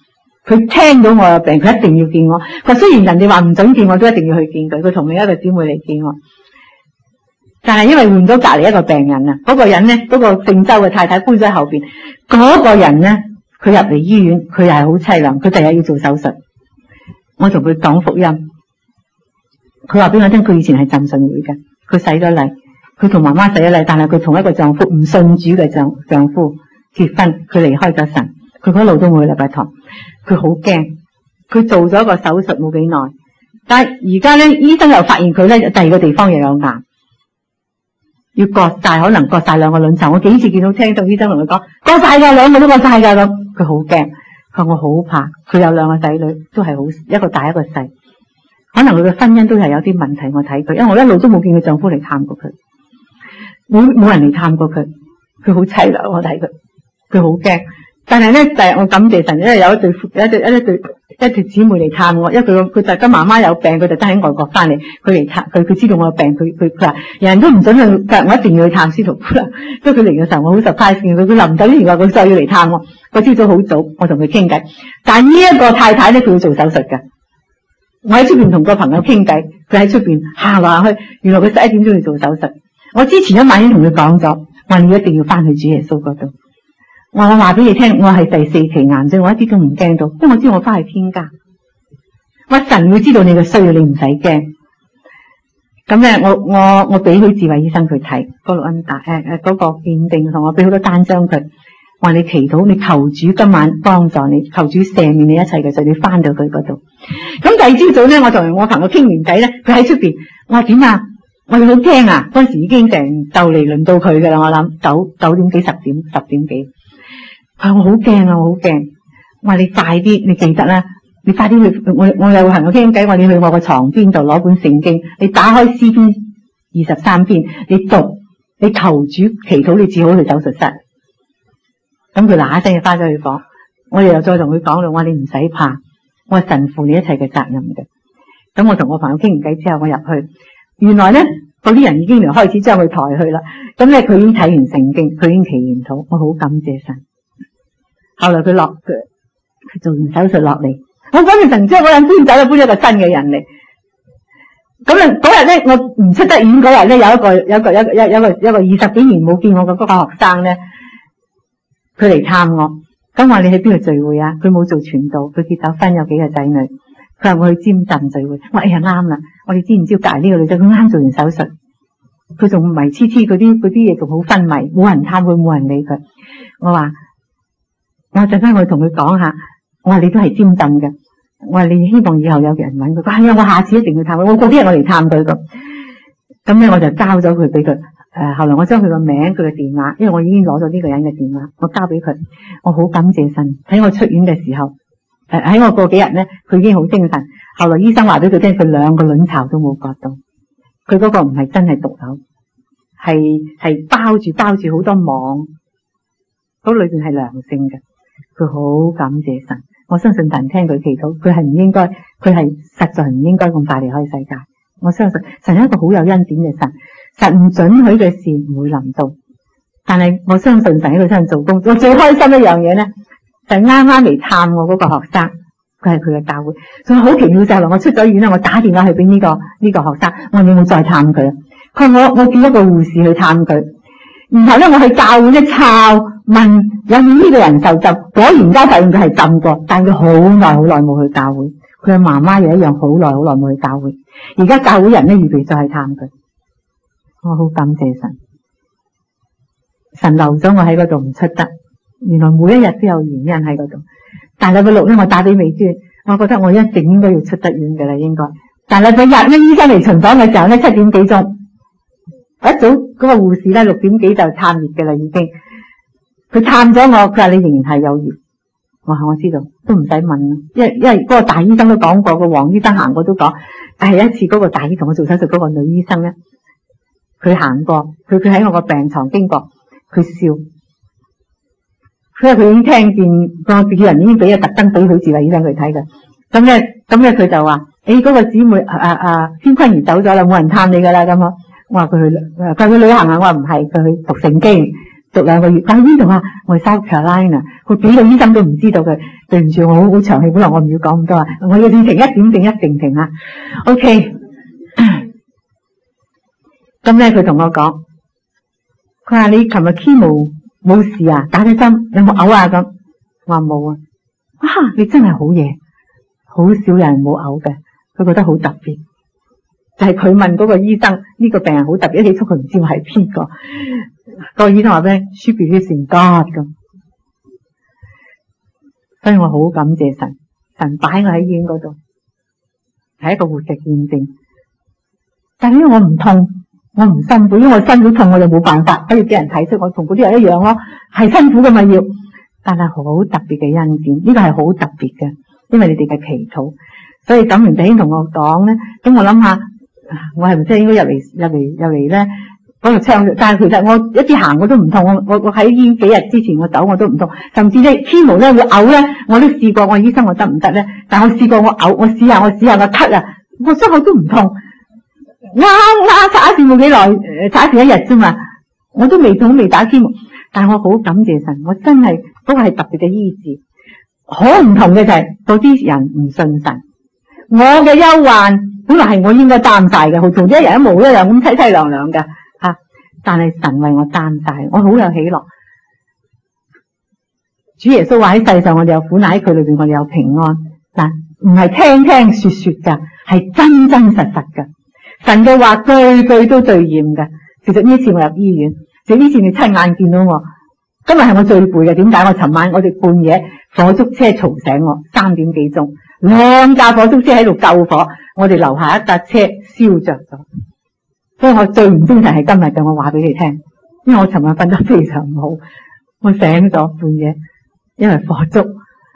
佢聽到我有病，佢一定要見我。佢雖然人哋話唔准見我，都一定要去見佢。佢同另一個姊妹嚟見我，但係因為換咗隔籬一個病人啊，嗰個人咧，嗰個姓周嘅太太搬咗喺後邊，嗰個人咧，佢入嚟醫院，佢又係好淒涼，佢第日要做手術。我同佢講福音，佢話俾我聽，佢以前係浸信會嘅，佢洗咗禮，佢同媽媽洗咗禮，但係佢同一個丈夫唔信主嘅丈丈夫結婚，佢離開咗神，佢嗰路都冇去禮拜堂。佢好驚，佢做咗個手術冇幾耐，但係而家咧，醫生又發現佢咧第二個地方又有癌，要割晒，可能割晒兩個卵巢。我幾次見到聽到醫生同佢講割晒噶，兩個都割晒噶咁，佢好驚，佢話我好怕。佢有兩個仔女，都係好一個大一個細，可能佢嘅婚姻都係有啲問題。我睇佢，因為我一路都冇見佢丈夫嚟探過佢，冇冇人嚟探過佢，佢好淒涼。我睇佢，佢好驚。但係咧，第日我感謝神，因為有一對有一對一對一對姊妹嚟探我，因為佢佢特登媽媽有病，佢特登喺外國翻嚟，佢嚟探佢，佢知道我有病，佢佢佢話人人都唔准去，我一定要去探司徒夫人。所以佢嚟嘅時候，我好 surprise 佢，佢臨走之前話佢再要嚟探我。個朝早好早，我同佢傾偈。但係呢一個太太咧，佢要做手術㗎。我喺出邊同個朋友傾偈，佢喺出邊行來行去，原來佢十一點鐘要做手術。我之前一晚已經同佢講咗，話你一定要翻去主耶穌嗰度。我話俾你聽，我係第四期癌症，我一啲都唔驚到，因為我知道我翻去天家。我神會知道你嘅需要，你唔使驚。咁咧，我我我俾佢智慧醫生佢睇嗰錄音帶，誒誒嗰個鑑定同我俾好多單張佢，話你祈禱，你求主今晚幫助你，求主赦免你一切嘅罪，你翻到佢嗰度。咁第二朝早咧，我同我朋友傾完偈咧，佢喺出邊，我話點啊？我哋好驚啊！嗰時已經成就嚟輪到佢噶啦，我諗九九點幾十點十點幾。佢話我好驚啊，我好驚。我話你快啲，你記得啦，你快啲去。我我有個朋友傾偈，話你去我個床邊度攞本聖經，你打開詩篇二十三篇，你讀，你求主祈禱，你至好去手術室。咁佢嗱一聲就翻咗去房。我哋又再同佢講啦，我話你唔使怕，我係神負你一切嘅責任嘅。咁我同我朋友傾完偈之後，我入去，原來咧嗰啲人已經嚟開始將佢抬去啦。咁咧佢已經睇完聖經，佢已經祈完禱，我好感謝神。後來佢落佢佢做完手術落嚟，我感謝神，之後嗰人搬走咗，搬咗一個新嘅人嚟。咁啊嗰日咧，我唔出得院嗰日咧，有一個有一個有一個有一個有一個二十幾年冇見我嘅嗰個學生咧，佢嚟探我。咁話你喺邊度聚會啊？佢冇做傳道，佢結咗婚，有幾個仔女。佢話我去尖鎮聚會。我話哎呀啱啦，我哋知唔知隔籬呢個女仔佢啱做完手術，佢仲迷痴痴，嗰啲嗰啲嘢仲好昏迷，冇人探佢，冇人理佢。我話我陣間我同佢講下，我話你都係尖鎮嘅，我話你希望以後有人揾佢。佢係啊，我下次一定要探佢，我過幾日我嚟探佢咁。咁咧我就交咗佢俾佢。誒，後來我將佢個名、佢嘅電話，因為我已經攞咗呢個人嘅電話，我交俾佢。我好感謝神，喺我出院嘅時候，誒喺我過幾日咧，佢已經好精神。後來醫生話俾佢聽，佢兩個卵巢都冇割到，佢嗰個唔係真係毒瘤，係係包住包住好多網，嗰裏邊係良性嘅。佢好感謝神，我相信神聽佢祈禱，佢係唔應該，佢係實在唔應該咁快離開世界。我相信神係一個好有恩典嘅神。神唔准許嘅事唔會臨到，但係我相信神喺佢身上做工。我最開心一樣嘢咧，就啱啱嚟探我嗰個學生，佢係佢嘅教會。所以好奇妙就係我出咗院啦，我打電話去俾呢個呢個學生，我話你有冇再探佢？佢話我我叫一個護士去探佢，然後咧我去教會一抄問有冇呢個人受浸，果然間發現佢係浸過，但佢好耐好耐冇去教會。佢嘅媽媽又一樣好耐好耐冇去教會。而家教會人咧預備再去探佢。我好感謝神，神留咗我喺嗰度唔出得，原來每一日都有原因喺嗰度。但係禮拜六咧，我打俾美娟，我覺得我一定應該要出得院㗎啦，應該。但係禮拜日咧，醫生嚟巡房嘅時候咧，七點幾鐘，一早嗰個護士咧六點幾就探熱㗎啦，已經。佢探咗我，佢話你仍然係有熱。我話我知道，都唔使問，因為因為嗰個大醫生都講過，個黃醫生行過都講，係一次嗰個大醫同我做手術嗰個女醫生咧。佢行過，佢佢喺我個病床經過，佢笑，因為佢已經聽見個叫人已經俾啊特登俾佢智慧醫生佢睇嘅。咁咧，咁咧佢就話：，誒、欸，嗰、那個姊妹啊啊，天坤兒走咗啦，冇人探你噶啦咁啊。我話佢去，佢去旅行啊。我話唔係，佢去讀聖經， 讀兩個月。但係呢度啊，我係 South Carolina，佢幾個醫生都唔知道佢。對唔住，我好好長氣，本來我唔要講咁多啊，我要停一點定一定停啊。OK， 咁咧佢同我講，佢話你琴日 chemo 冇事啊，打咗針有冇嘔啊？咁我話冇啊。啊，你真係好嘢，好少有人冇嘔嘅，佢覺得好特別。就係佢問嗰個醫生，呢個病人好特別，一起初佢唔知我係邊個。個醫生話咩 ？She believes in God 咁，所以我好感謝神，神擺我喺醫院嗰度，係一個活嘅見證。但係因為我唔痛，我唔辛苦，因為我辛苦痛我就冇辦法，可以俾人睇出我同嗰啲人一樣咯，係辛苦嘅咪要。但係好特別嘅恩典，呢個係好特別嘅，因為你哋嘅祈禱。所以錦明弟兄同我講咧，咁我諗下，我係咪真係應該入嚟入嚟入嚟咧？嗰度唱，但係其實我一啲行我都唔痛，我我我喺醫院幾日之前我走我都唔痛，甚至咧 chemo 咧會嘔咧，我都試過，我醫生我得唔得咧？但我試過我嘔，我試下我試下我咳啊，我傷口都唔痛，啱啱打一次冇幾耐，誒打一次一日啫嘛，我都未痛未打 chemo， 但係我好感謝神，我真係嗰個係特別嘅醫治，好唔同嘅就係嗰啲人唔信神，我嘅憂患本來係我應該擔晒嘅，好似一日一無一樣咁淒淒涼涼嘅。但係神為我擔晒，我好有喜樂。主耶穌話喺世上我哋有苦難，喺佢裏邊我哋有平安。嗱，唔係聽聽說說噶，係真真實實噶。神嘅話句句都兌現噶。其實呢次我入醫院，其實呢次你親眼見到我。今日係我最攰嘅，點解？我尋晚我哋半夜火燭車嘈醒我，三點幾鐘，兩架火燭車喺度救火，我哋樓下一架車燒着咗。所以我最唔精神係今日嘅，我話俾你聽，因為我尋晚瞓得非常唔好，我醒咗半夜，因為火燭。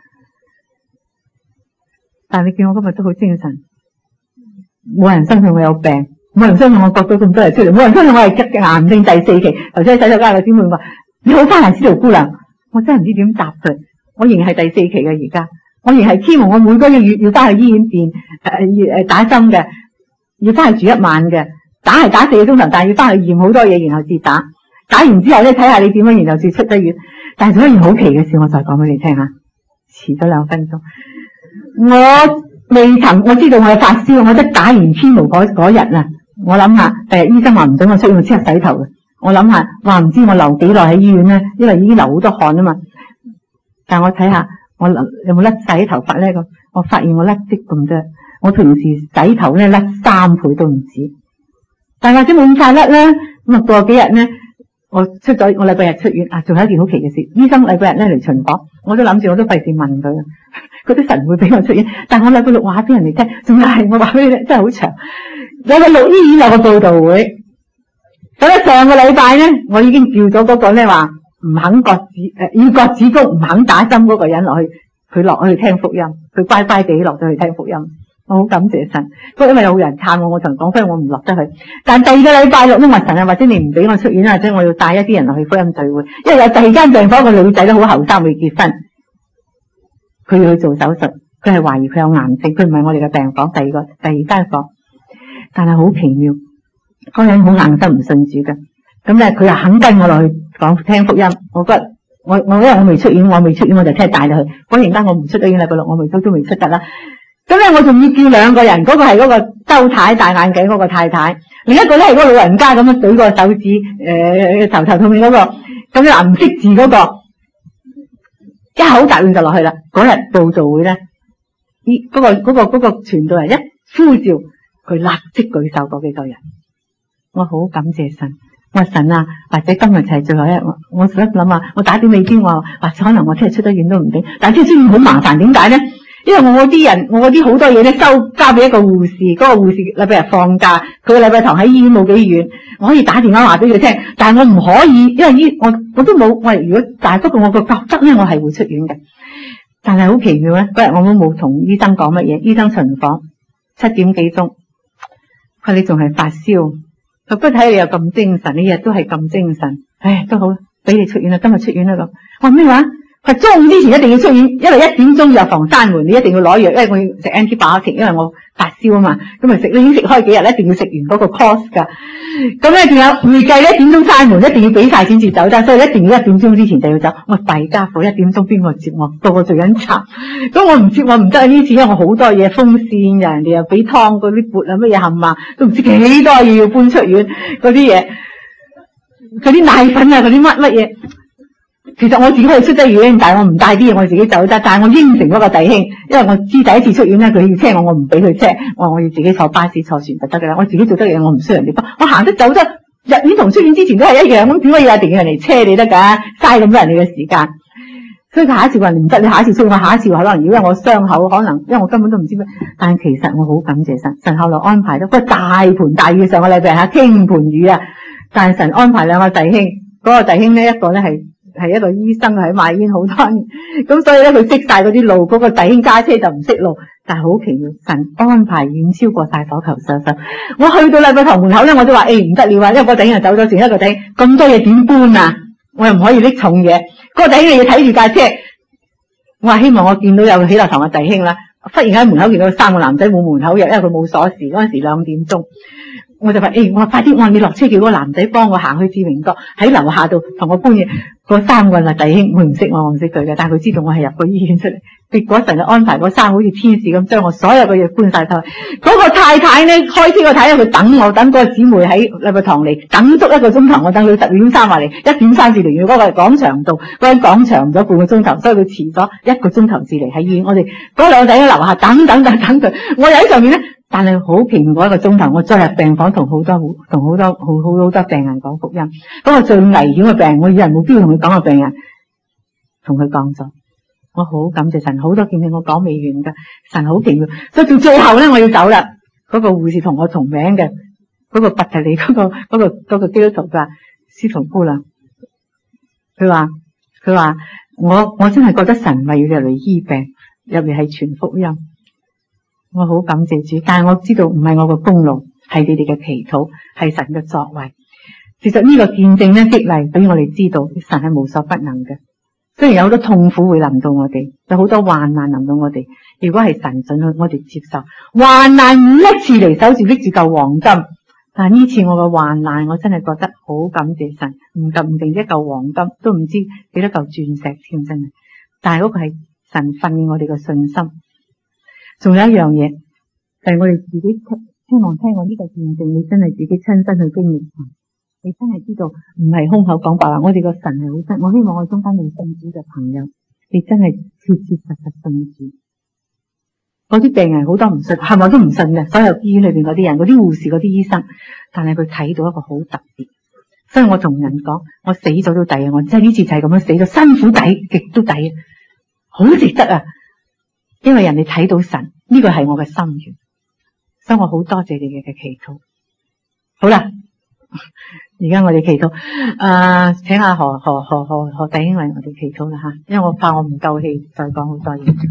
但係你見我今日都好精神，冇人相信我有病，冇人相信我割到咁多日出嚟，冇人相信我係癌症第四期。頭先喺洗手間嘅姊妹話：你好翻嚟，司徒姑娘，我真係唔知點答佢。我仍然係第四期嘅而家，我仍然係 chemo，我每個月要翻去醫院電誒誒打針嘅，要翻去住一晚嘅。打係打四個鐘頭，但係要翻去驗好多嘢，然後至打。打完之後咧，睇下你點樣，然後至出得院。但係仲有一件好奇嘅事，我再講俾你聽下。遲咗兩分鐘，我未曾我知道我係發燒，我即打完 chemo 嗰嗰日啊，我諗下，第日醫生話唔准我出院，我即刻洗頭嘅。我諗下，話唔知我留幾耐喺醫院咧，因為已經流好多汗啊嘛。但係我睇下，我有冇甩洗頭髮咧？咁我發現我甩啲咁啫。我平時洗頭咧甩三倍都唔止。但係或者冇咁快甩啦，咁啊過幾日咧，我出咗我禮拜日出院啊，仲有一件好奇嘅事，醫生禮拜日咧嚟巡房，我都諗住我都費事問佢，嗰啲神會俾我出院，但係我禮拜六話俾人哋聽，仲係我話俾你聽，真係好長。禮拜六醫院有個報道會，咁咧上個禮拜咧，我已經叫咗嗰個咧話唔肯割子誒要割子宮唔肯打針嗰個人落去，佢落去聽福音，佢乖乖地落咗去聽福音。我好感謝神，不過因為有人撐我，我同人講，所以我唔落得去。但第二個禮拜六，因為神啊，或者你唔俾我出院啊，或者我要帶一啲人落去福音聚會，因為有第二間病房個女仔都好後生，未結婚，佢要去做手術，佢係懷疑佢有癌症，佢唔係我哋嘅病房，第二個第二間房，但係好奇妙，嗰個人好硬心唔信主嘅，咁咧佢又肯跟我落去講聽福音，我覺得我我因為我未出院，我未出院我就聽日帶你去，果然間我唔出到院禮拜六，我未都都未出得啦。咁咧，我仲要叫兩個人，嗰、那個係嗰個周太戴眼鏡嗰個太太，另一個咧係嗰個老人家咁樣舉個手指，誒、呃、頭頭痛面嗰個，咁樣唔識字嗰、那個，一口答應就落去啦。嗰日佈道會咧，呢、那、嗰個嗰、那個嗰、那個傳道人一呼召，佢立即舉手嗰幾個人，我好感謝神。我話神啊，或者今日就係最後一日，我我想諗啊，我打電話先話，或者可能我聽日出得院都唔定，但係聽日出院好麻煩，點解咧？因為我啲人，我啲好多嘢咧收交俾一個護士，嗰、那個護士禮拜日放假，佢個禮拜堂喺醫院冇幾遠，我可以打電話話俾佢聽，但係我唔可以，因為醫我我都冇，我如果但係不過我個覺得咧，我係會出院嘅，但係好奇妙咧，嗰日我都冇同醫生講乜嘢，醫生巡房七點幾鐘，佢你仲係發燒，佢不睇你又咁精神，你日都係咁精神，唉都好，俾你出院啦，今日出院啦咁，我話咩話？ 佢中午之前一定要出院，因為一點鐘藥房閂門，你一定要攞藥，因為我要食 antibiotic， 因為我發燒啊嘛，咁咪食，你已經食開幾日，一定要食完嗰個 course 噶。咁咧仲有會計一點鐘閂門，一定要俾晒錢至走得，所以一定要一點鐘之前就要走。我弊家伙，一點鐘邊個接我？個個做緊茶，咁我唔接我唔得呢次，因為我好多嘢風扇，人哋又俾湯嗰啲缽啊乜嘢冚啊，都唔知幾多嘢要搬出院嗰啲嘢，嗰啲奶粉啊，嗰啲乜乜嘢。其實我自己可以出得院，但係我唔帶啲嘢，我自己走得。但係我應承嗰個弟兄，因為我知第一次出院咧，佢要車我，我唔俾佢車，我話我要自己坐巴士坐船就得噶啦。我自己做得嘢，我唔需要人哋幫。我行得走得，入院同出院之前都係一樣，咁點解要一定要人嚟車你得噶？嘥咁多人哋嘅時間。所以下一次話唔得，你下一次出院，我下一次話可能如果我傷口，可能因為我根本都唔知咩。但係其實我好感謝神，神後來安排到個大盆大雨，上個禮拜吓傾盆雨啊，但係神安排兩個弟兄，嗰個弟兄咧一個咧係。係一個醫生喺賣煙好多年，咁所以咧佢識晒嗰啲路，嗰、那個弟兄揸車就唔識路，但係好奇妙，神安排遠超過晒火球手手。我去到禮拜堂門口咧，我都話誒唔得了啊，因為個弟兄就走咗，剩一個弟兄咁多嘢點搬啊？我又唔可以拎重嘢，嗰、那個弟兄你要睇住架車。我話希望我見到有喜樂堂嘅弟兄啦，忽然間門口見到三個男仔冇門口入，因為佢冇鎖匙，嗰陣時兩點鐘。我就話誒，我話快啲，我話你落車叫嗰個男仔幫我行去志明閣喺樓下度同我搬嘢。嗰三個人弟兄，佢唔識我，我唔識佢嘅，但係佢知道我係入過醫院出嚟。結果神就安排嗰三個好似天使咁，將我所有嘅嘢搬晒晒。嗰個太太咧，開車個太太佢等我，等嗰個姊妹喺禮拜堂嚟，等足一個鐘頭，我等佢十二點三話嚟，一點三至嚟到嗰個廣場度，嗰間廣場咗半個鐘頭，所以佢遲咗一個鐘頭至嚟喺醫院。我哋嗰兩個弟兄喺樓下等等等等佢，我又喺上面咧。但係好平嗰一個鐘頭，我再入病房同好多同好多好好好多病人講福音。嗰個最危險嘅病人，我以為冇必要同佢講個病人，同佢講咗。我好感謝神，好多見證我講未完噶，神好奇妙。所以到最後咧，我要走啦。嗰個護士同我同名嘅，嗰個伯特利嗰個嗰個嗰個基督徒噶司徒姑娘，佢話佢話我我真係覺得神咪要入嚟醫病，入嚟係傳福音。我好感謝主，但係我知道唔係我個功勞，係你哋嘅祈禱，係神嘅作為。其實呢個見證咧，激勵俾我哋知道神係無所不能嘅。雖然有好多痛苦會臨到我哋，有好多患難臨到我哋，如果係神准許我哋接受患難，唔一次嚟手住拎住嚿黃金。但係呢次我嘅患難，我真係覺得好感謝神，唔夠唔定一嚿黃金，都唔知幾多嚿鑽石添，真係。但係嗰個係神訓練我哋嘅信心。仲有一樣嘢，就係我哋自己希望聽我呢個見證，你真係自己親身去經歷，你真係知道唔係空口講白話。我哋個神係好真，我希望我中間未信主嘅朋友，你真係切切實實信主。嗰啲病人好多唔信，係咪都唔信嘅？所有醫院裏邊嗰啲人，嗰啲護士、嗰啲醫生，但係佢睇到一個好特別。所以我同人講，我死咗都抵啊！我真係呢次就係咁樣死咗，辛苦抵，極都抵，好值得啊！因為人哋睇到神，呢個係我嘅心願，所以我好多謝你哋嘅祈禱。好啦，而家我哋祈禱，誒、呃，請下何何何何何弟兄為我哋祈禱啦吓，因為我怕我唔夠氣再講好多嘢。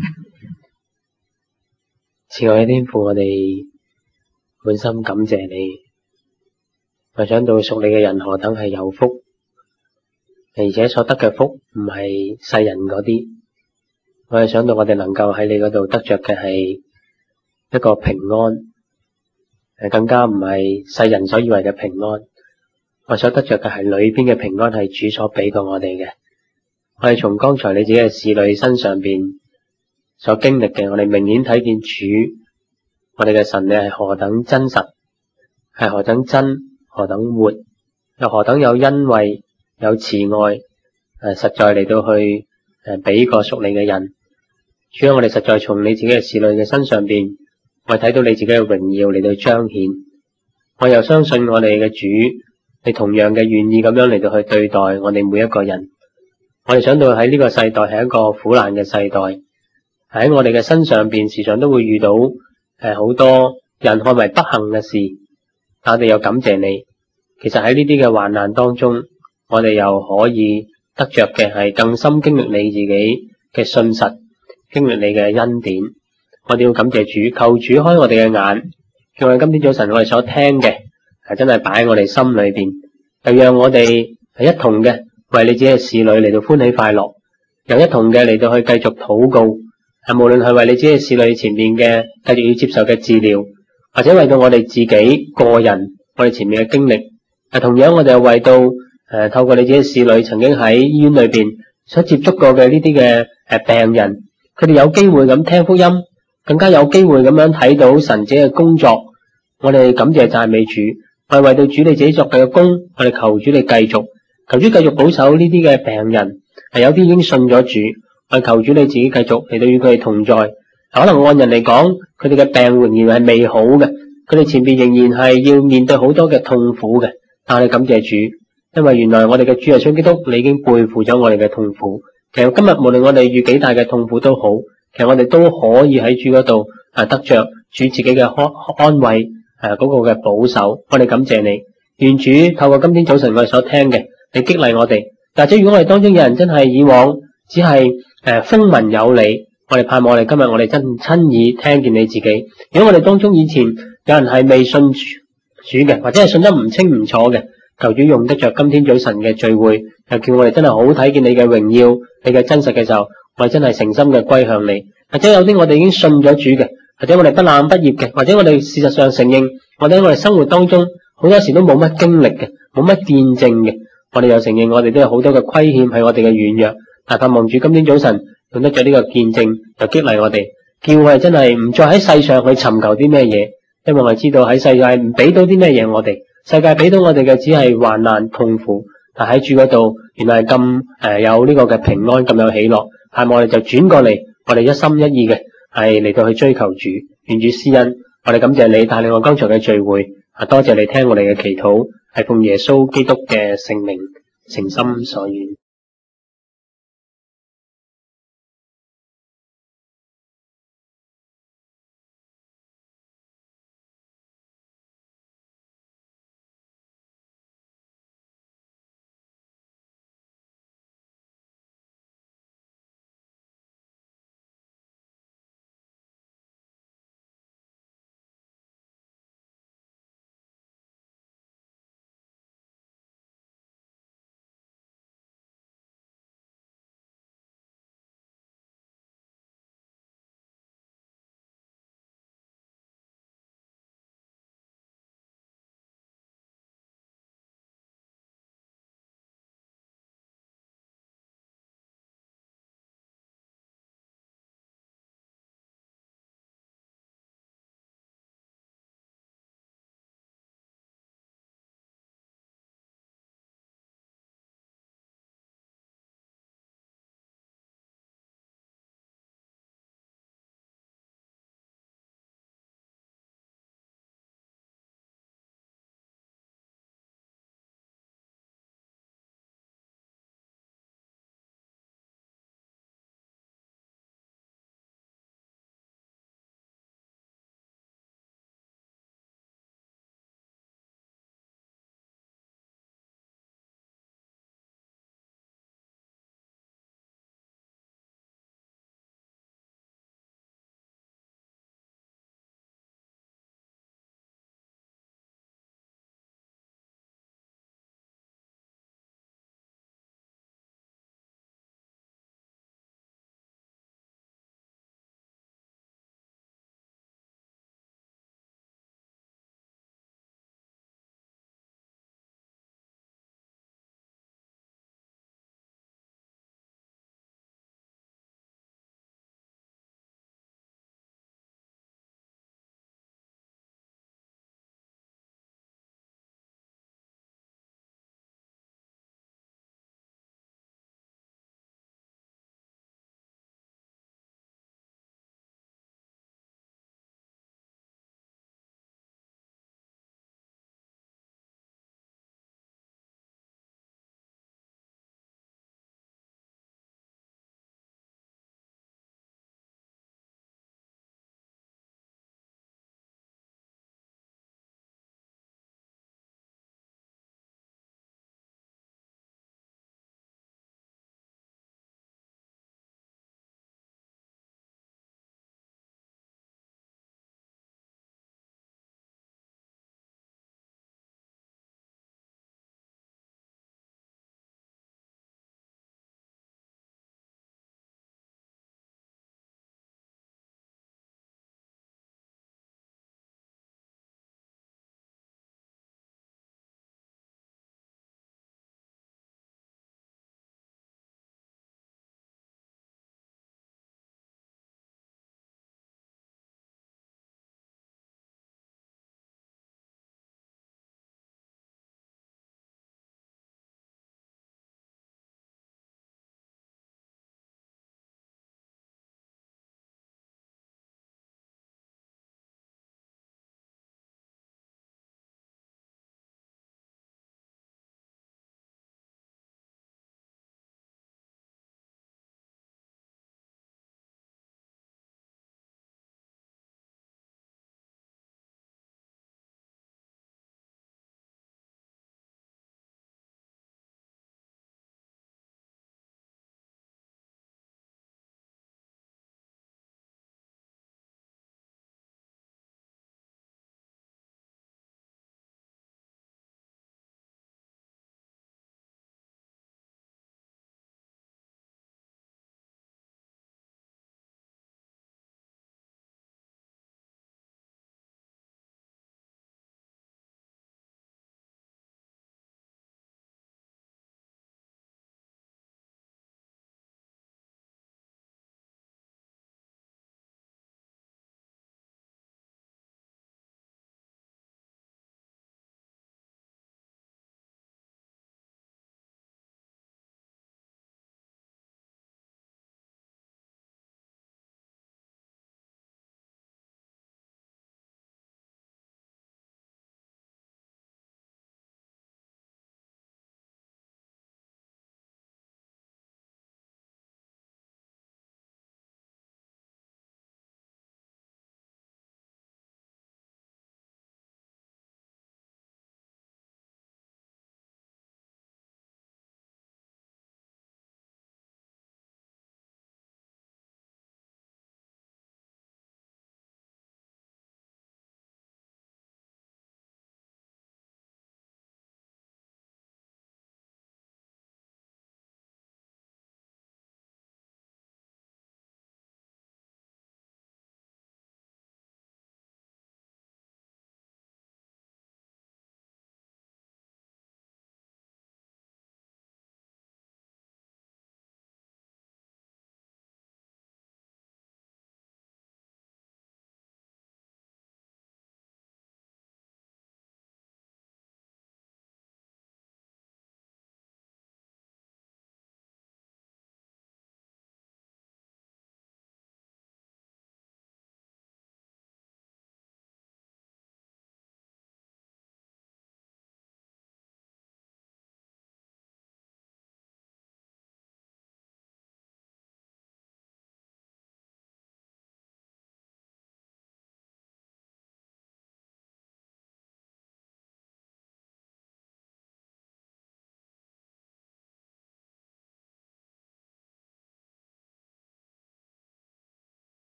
慈愛嘅天父，我哋滿心感謝你，我想到屬你嘅人何等係有福，而且所得嘅福唔係世人嗰啲。我係想到我哋能夠喺你嗰度得着嘅係一個平安，誒，更加唔係世人所以為嘅平安。我所得着嘅係裏邊嘅平安，係主所俾過我哋嘅。我哋從剛才你自己嘅侍女身上邊所經歷嘅，我哋明顯睇見主，我哋嘅神你係何等真實，係何等真，何等活，又何等有恩惠，有慈愛，誒，實在嚟到去誒俾個屬你嘅人。主啊，我哋實在從你自己嘅侍女嘅身上邊，我睇到你自己嘅榮耀嚟到彰顯。我又相信我哋嘅主，你同樣嘅願意咁樣嚟到去對待我哋每一個人。我哋想到喺呢個世代係一個苦難嘅世代，喺我哋嘅身上邊時常都會遇到誒好多人看為不幸嘅事，但我哋又感謝你。其實喺呢啲嘅患難當中，我哋又可以得着嘅係更深經歷你自己嘅信實，經歷你嘅恩典。我哋要感謝主，求主開我哋嘅眼，叫我哋今天早晨我哋所聽嘅係真係擺喺我哋心裏邊，又讓我哋係一同嘅為你自己嘅侍女嚟到歡喜快樂， 又一同嘅嚟到去繼續禱告，啊，無論係為你自己嘅侍女前面嘅繼續要接受嘅治療，或者為到我哋自己個人我哋前面嘅經歷，啊，同樣我哋又為到誒、呃、透過你自己嘅侍女曾經喺醫院裏邊所接觸過嘅呢啲嘅誒病人，佢哋有機會咁聽福音，更加有機會咁樣睇到神者嘅工作，我哋感謝讚美主，我哋為到主你自己作嘅工，我哋求主你繼續，求主繼續保守呢啲嘅病人，係有啲已經信咗主，我哋求主你自己繼續嚟到與佢哋同在。可能按人嚟講，佢哋嘅病仍然係未好嘅，佢哋前邊仍然係要面對好多嘅痛苦嘅，但係感謝主，因為原來我哋嘅主耶穌基督，你已經背負咗我哋嘅痛苦。其實今日無論我哋遇幾大嘅痛苦都好，其實我哋都可以喺主嗰度啊得着主自己嘅安安慰，誒嗰個嘅保守。我哋感謝你，願主透過今天早晨我哋所聽嘅，你激勵我哋。或者如果我哋當中有人真係以往只係誒風聞有你，我哋盼望我哋今日我哋真親耳聽見你自己。如果我哋當中以前有人係未信主嘅，或者係信得唔清唔楚嘅，求主用得着今天早晨嘅聚會，又叫我哋真係好睇見你嘅榮耀，你嘅真實嘅時候，我哋真係誠心嘅歸向你。或者有啲我哋已經信咗主嘅，或者我哋不冷不熱嘅，或者我哋事實上承認，或者我哋生活當中好多時都冇乜經歷嘅，冇乜見證嘅，我哋又承認我哋都有好多嘅虧欠係我哋嘅軟弱。但盼望主今天早晨用得着呢個見證，又激勵我哋，叫我哋真係唔再喺世上去尋求啲咩嘢，因為我哋知道喺世界唔俾到啲咩嘢我哋，世界俾到我哋嘅只係患難痛苦，但喺主嗰度原來係咁誒有呢個嘅平安，咁有喜樂。盼望我哋就轉過嚟，我哋一心一意嘅係嚟到去追求主，願主施恩。我哋感謝你帶領我剛才嘅聚會，啊多謝你聽我哋嘅祈禱，係奉耶穌基督嘅聖名，誠心所願。